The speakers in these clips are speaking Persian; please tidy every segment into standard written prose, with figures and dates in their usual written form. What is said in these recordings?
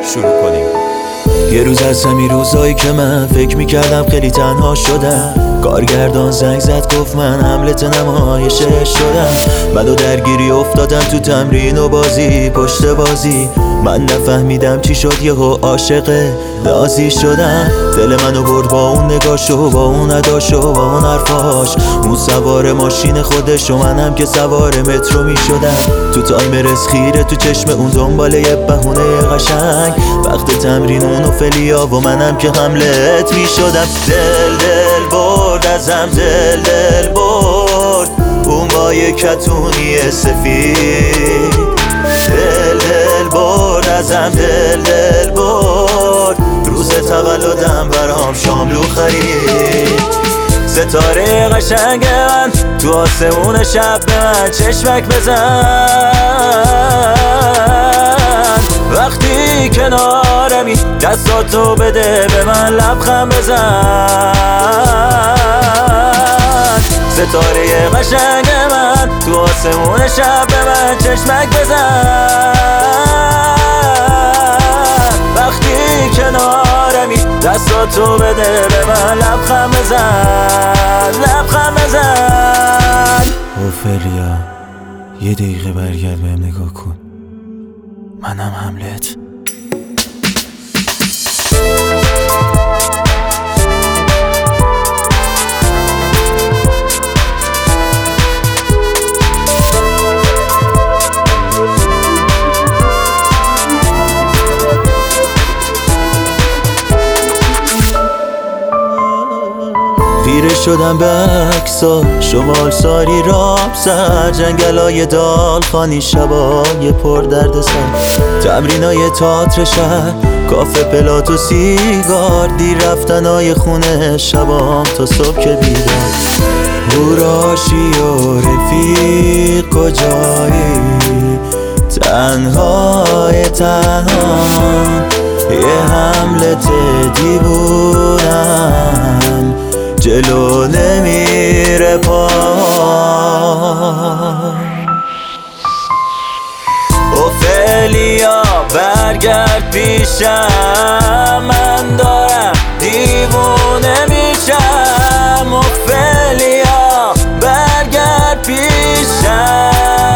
شروع کنیم. یه روز از همین روزایی که من فکر میکردم خیلی تنها شدم، کارگردان زنگ زد گفت من حملت نمایشه شدم. بعد درگیری افتادم تو تمرین و بازی پشت بازی، من نفهمیدم چی شد یهو عاشق نازی شدم. دل منو برد با اون نگاشو، با اون اداشو، با اون حرفاش. اون سوار ماشین خودش و منم که سوار مترو میشدم. تو تایم رسخیره تو چشم اون دنبال یه بهونه قشنگ، وقت تمرین اونو فلیا و منم که حملت میشدم. دل برد ازم، دل برد اون با یه کتونی سفید. دل برد ازم، دل برد روز تولدم برام شاملو خرید. ستاره قشنگ من تو آسمون شب به من چشمک بزن. وقتی کنارمی دستاتو بده به من لبخند بزن. ستاره قشنگ من تو آسمون شب به من چشمک بزن. وقتی کنارمی دستاتو بده به من لبخند بزن، لبخند بزن. اوفلیا یه دقیقه برگرد بهم نگاه کن، منم حملت. خیره شدم به عکسا، شمال ساری راب سر، جنگلای دالخانی، شبای پر درد سر، تمرینای تئاتر شهر، کافه پلات و سیگار، دیر رفتنای خونه شبام تا صبح که بیدار. هوراشی و رفیق کجایی، تنهای تنها یه حملت دیوونم جلو نمیره پا. اوفلیا برگرد پیشم، من دارم دیوونه میشم. اوفلیا برگرد پیشم،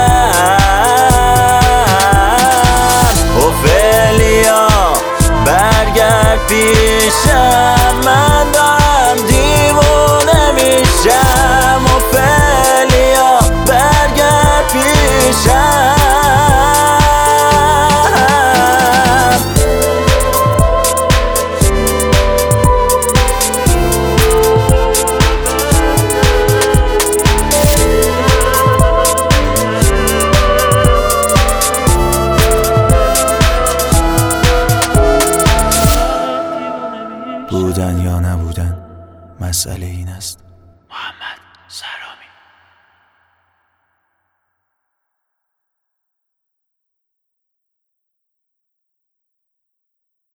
اوفلیا برگرد پیشم، من دارم دیوونه میشم. اوفلیا برگرد پیشم. بودن یا نبودن مسئله این است. محمد